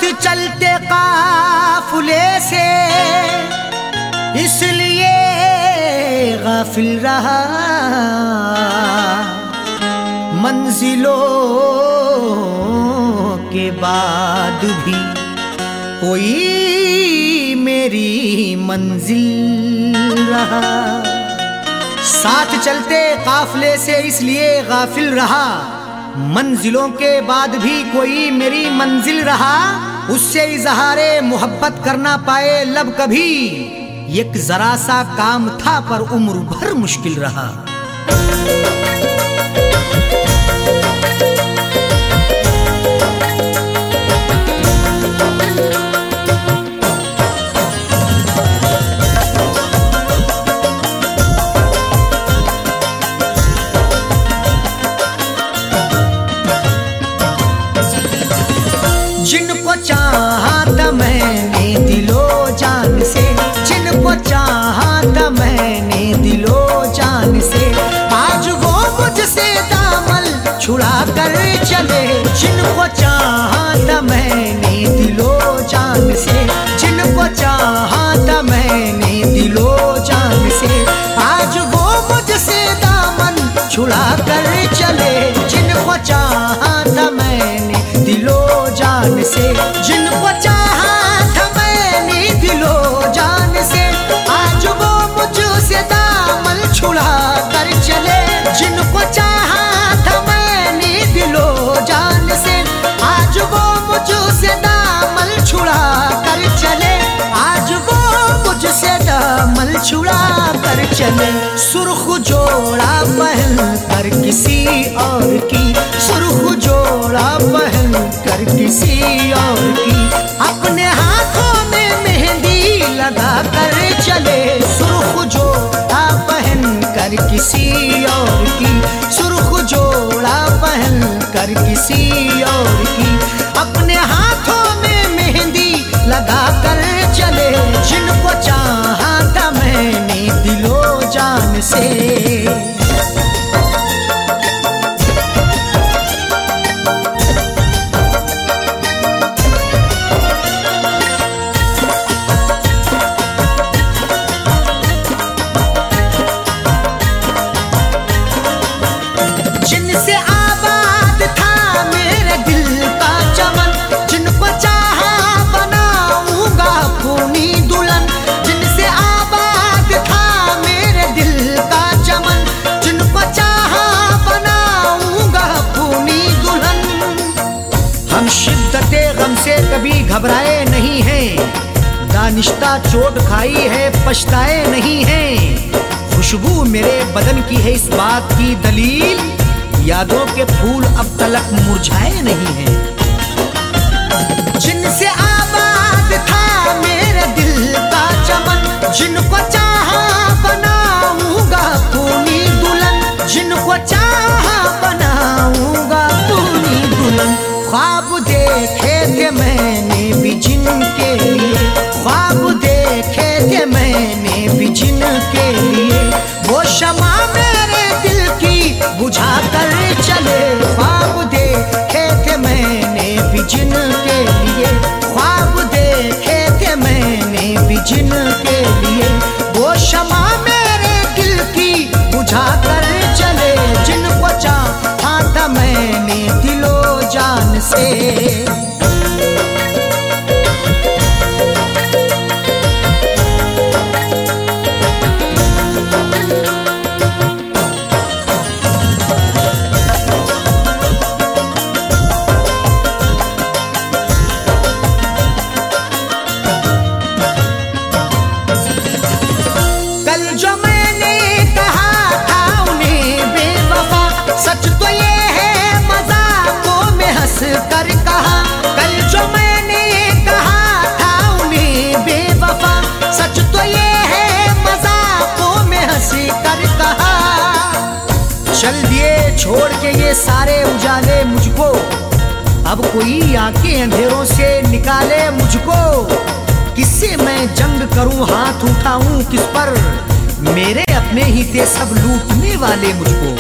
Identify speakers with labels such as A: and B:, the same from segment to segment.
A: चलते काफिले से इसलिए गाफिल रहा, मंजिलों के बाद भी कोई मेरी मंजिल रहा। साथ चलते काफिले से इसलिए गाफिल रहा, मंजिलों के बाद भी कोई मेरी मंजिल रहा। उससे इजहारे मोहब्बत करना पाए लब कभी, एक जरा सा काम था पर उम्र भर मुश्किल रहा। जिनको चाहा था मैंने दिलो जान से, जिनको चाहा था मैंने दिलो जान से, आज वो मुझसे दामन छुड़ा कर चले। जिनको चाहा था मैंने दिलो जान से, जिनको चाहा था मैंने दिलो जान से, आज वो मुझसे दामन छुड़ा कर चले। जिनको चाहा था मैंने दिलो जान से, जिनको चाहा था मैंने दिलो जान से, आज वो मुझसे दामन छुड़ा कर चले। जिनको चाहा था मैंने दिलो जान से, आज वो मुझसे दामन छुड़ा कर चले। आज वो मुझसे दामन छुड़ा कर चले। सुर्ख जोड़ा पहन कर किसी और की, सुर्ख जोड़ा पहन कर किसी और की, अपने हाथों में मेहंदी लगा कर चले। सुर्ख जोड़ा पहन कर किसी और की, सुर्ख जोड़ा पहन कर किसी और की, अपने हाथों में मेहंदी लगा कर चले। जिनको चाहा था मैंने दिलो जान से। जिनसे आबाद था मेरे दिल का चमन, जिनको चाहा बनाऊंगा अपनी दुल्हन। जिनसे आबाद था मेरे दिल का चमन, जिनको चाहा बनाऊंगा अपनी दुल्हन। हम शिद्दते गम से कभी घबराए नहीं हैं, दानिश्ता चोट खाई है पछताए नहीं हैं। खुशबू मेरे बदन की है इस बात की दलील, यादों के फूल अब तलक मुरझाए नहीं हैं। जिनसे आबाद था मेरे दिल का चमन, जिनको चाहा बनाऊंगा अपनी दुल्हन। जिनको चाहा बनाऊंगा अपनी दुल्हन। ख्वाब देखे थे मैंने भी जिनके लिए, ख्वाब देखे थे मैंने भी जिनके लिए, वो शमा मेरे दिल की बुझा कर चले। ख्वाब देखे थे मैंने भी जिनके लिए, ख्वाब देखे थे मैंने भी जिनके लिए, वो शमा मेरे दिल की बुझा कर चले। जिनको चाहा था मैंने दिलो जान से। कर कहा कल जो मैंने कहा था उन्हें बेवफा, सच तो ये है मजाकों में हंस कर कहा। चल दिए छोड़ के ये सारे उजाले मुझको, अब कोई आके अंधेरों से निकाले मुझको। किससे मैं जंग करूं हाथ उठाऊं किस पर, मेरे अपने ही थे सब लूटने वाले मुझको।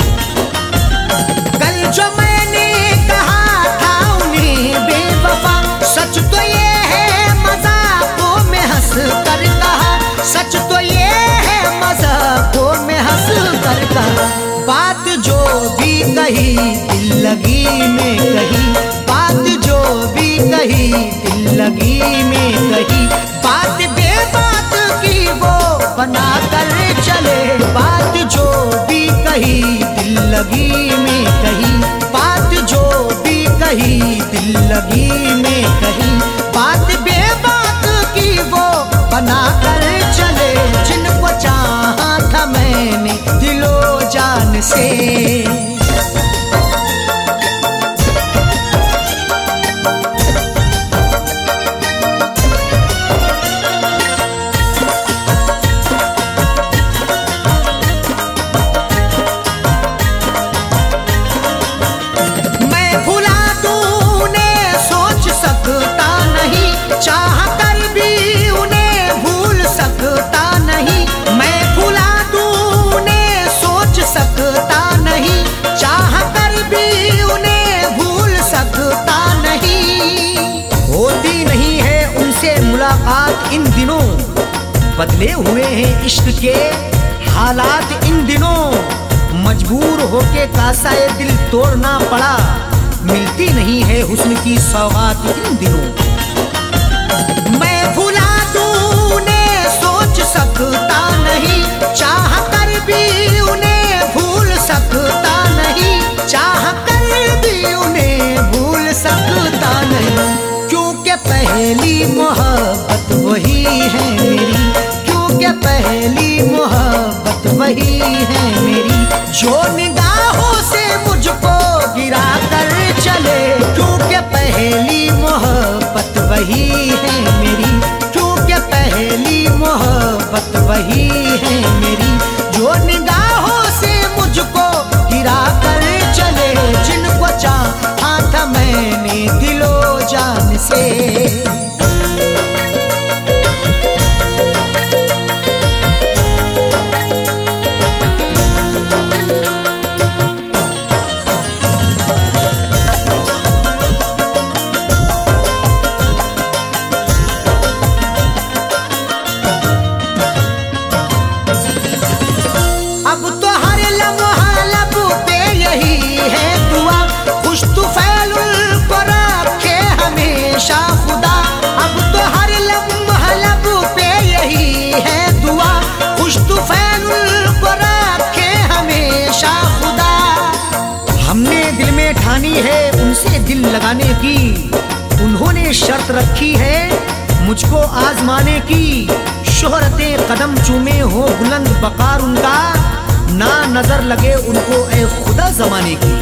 A: कल जो मैंने कहा था उन्हें बेवफा, सच तो ये कही दिल लगी में कही, बात जो भी कही दिल लगी में कही, बात बेबात की वो बना कर चले, बात जो भी कही दिल लगी में कही, बात जो भी कही दिल लगी में कही, बात बेबात की वो बना कर चले, जिनको चाहा था मैंने दिलो जान से। चाह कर भी उन्हें भूल सकता नहीं, मैं भुला दूं उन्हें सोच सकता नहीं, चाह कर भी उन्हें भूल सकता नहीं। होती नहीं है उनसे मुलाकात इन दिनों, बदले हुए हैं इश्क के हालात इन दिनों, मजबूर होके कासाए दिल तोड़ना पड़ा, मिलती नहीं है हुस्न की सौगात इन दिनों। मैं भुला दूं उन्हें सोच सकता नहीं, चाह कर भी उन्हें भूल सकता नहीं, चाह कर भी उन्हें भूल सकता नहीं, क्योंकि पहली मोहब्बत वही है मेरी, क्योंकि पहली मोहब्बत वही है मेरी, जो निगाहों से मुझको गिरा कर चले, क्योंकि पहली मोहब्बत वही है मेरी, क्योंकि पहली मोहब्बत वही है मेरी, जो निगाहों से मुझको गिरा कर चले, जिनको चाहा था मैंने दिलो जान से। हमने दिल में ठानी है उनसे दिल लगाने की, उन्होंने शर्त रखी है मुझको आजमाने की, शोहरतें कदम चूमे हो बुलंद बकार उनका, ना नजर लगे उनको ए खुदा जमाने की।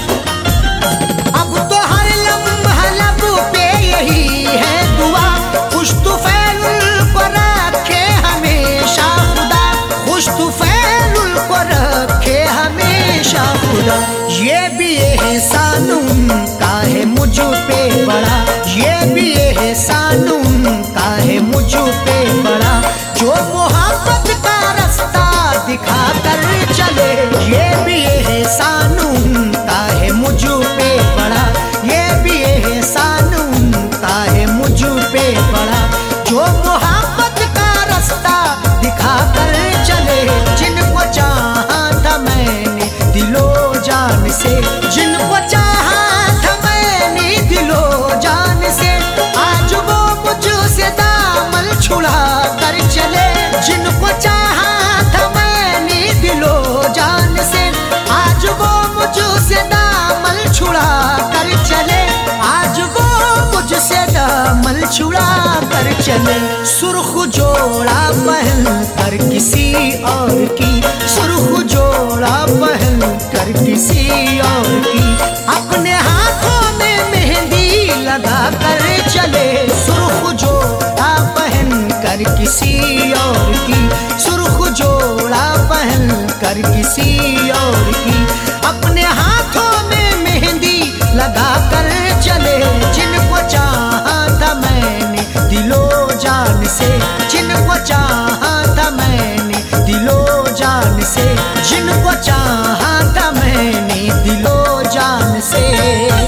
A: अब तो हर लम्हा लब पे यही है दुआ, खुश तुफैल को रखे हमेशा खुदा, खुश तुफैल को रखे हमेशा खुदा। ये भी एहसान उनका है मुझ पे बड़ा, ये भी एहसान उनका है मुझ पे बड़ा, जो मोहब्बत का रास्ता दिखा कर चले, ये भी एहसान उनका है मुझ पे बड़ा, ये भी एहसान उनका है मुझ पे बड़ा, जो मोहब्बत का रास्ता दिखा कर चले, जिनको चाहा था मैंने दिलो जान से, जिनको चाहा था मैंने दिलो जान से, आज वो मुझसे दामन छुड़ा कर चले, जिनको चाहा था मैंने दिलो जान से, आज वो मुझसे दामन छुड़ा कर चले, आज वो मुझसे दामन छुड़ा कर चले। सुर्ख जोड़ा पहन कर किसी और की, सुर्ख जोड़ा पहन कर किसी और की, अपने हाथों में मेहंदी लगा कर चले, सुर्ख जोड़ा पहन कर किसी और की, सुर्ख जोड़ा पहन कर किसी और की, अपने हाथों में मेहंदी लगा कर चले, जिनको चाहा था मैंने दिलो जान से, जिनको चाहा था मैंने दिलो जान से, जिनको चाहा था मैंने दिलो जान से।